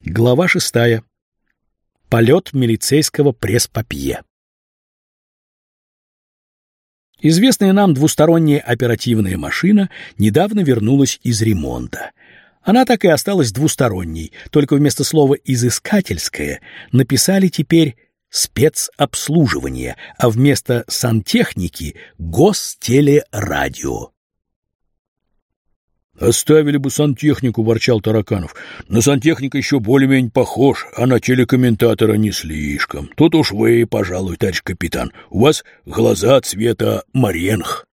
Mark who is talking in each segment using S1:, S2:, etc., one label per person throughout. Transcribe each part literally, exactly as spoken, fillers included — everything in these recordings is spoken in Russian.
S1: Глава шестая. Полет милицейского пресс-папье. Известная нам двусторонняя оперативная машина недавно вернулась из ремонта. Она так и осталась двусторонней, только вместо слова «изыскательское» написали теперь «спецобслуживание», а вместо «сантехники» — «гостелерадио».
S2: «Оставили бы сантехнику», — ворчал Тараканов. «На сантехника еще более-менее похож, а на телекомментатора не слишком. Тут уж вы, пожалуй, товарищ капитан. У вас глаза цвета моренх».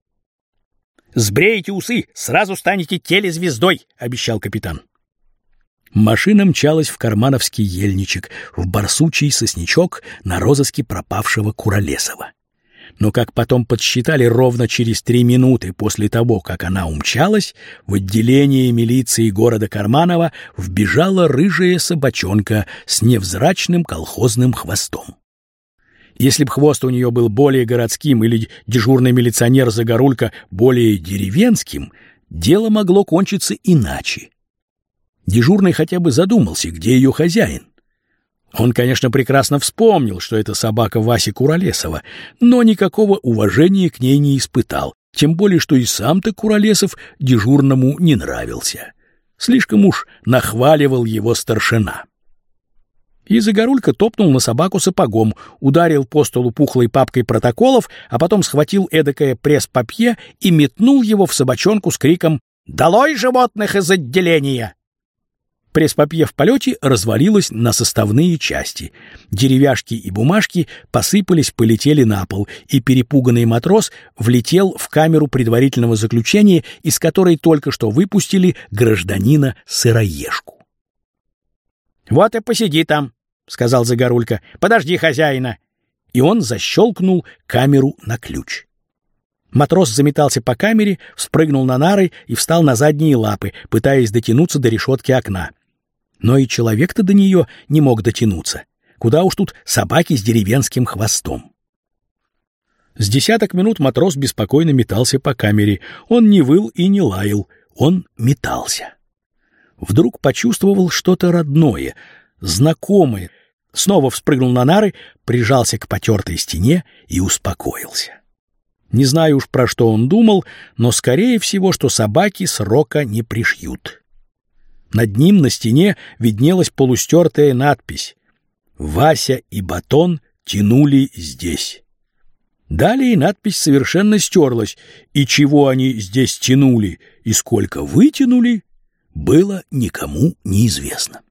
S1: «Сбреете усы, сразу станете телезвездой», — обещал капитан. Машина мчалась в кармановский ельничек, в барсучий сосничок на розыске пропавшего Куролесова. Но, как потом подсчитали, ровно через три минуты после того, как она умчалась, в отделение милиции города Карманова вбежала рыжая собачонка с невзрачным колхозным хвостом. Если б хвост у нее был более городским или дежурный милиционер Загорулька более деревенским, дело могло кончиться иначе. Дежурный хотя бы задумался, где ее хозяин. Он, конечно, прекрасно вспомнил, что это собака Васи Куролесова, но никакого уважения к ней не испытал, тем более, что и сам-то Куролесов дежурному не нравился. Слишком уж нахваливал его старшина. И Загорулька топнул на собаку сапогом, ударил по столу пухлой папкой протоколов, а потом схватил эдакое пресс-папье и метнул его в собачонку с криком «Долой животных из отделения!». Пресс-папье в полете развалилось на составные части. Деревяшки и бумажки посыпались, полетели на пол, и перепуганный матрос влетел в камеру предварительного заключения, из которой только что выпустили гражданина Сыроежку. «Вот и посиди там», — сказал Загорулька. «Подожди хозяина». И он защелкнул камеру на ключ. Матрос заметался по камере, спрыгнул на нары и встал на задние лапы, пытаясь дотянуться до решетки окна. Но и человек-то до нее не мог дотянуться. Куда уж тут собаки с деревенским хвостом. С десяток минут матрос беспокойно метался по камере. Он не выл и не лаял, он метался. Вдруг почувствовал что-то родное, знакомое. Снова вспрыгнул на нары, прижался к потертой стене и успокоился. Не знаю уж, про что он думал, но скорее всего, что собаки срока не пришьют. Над ним на стене виднелась полустертая надпись «Вася и Батон тянули здесь». Далее надпись совершенно стерлась, и чего они здесь тянули и сколько вытянули, было никому неизвестно.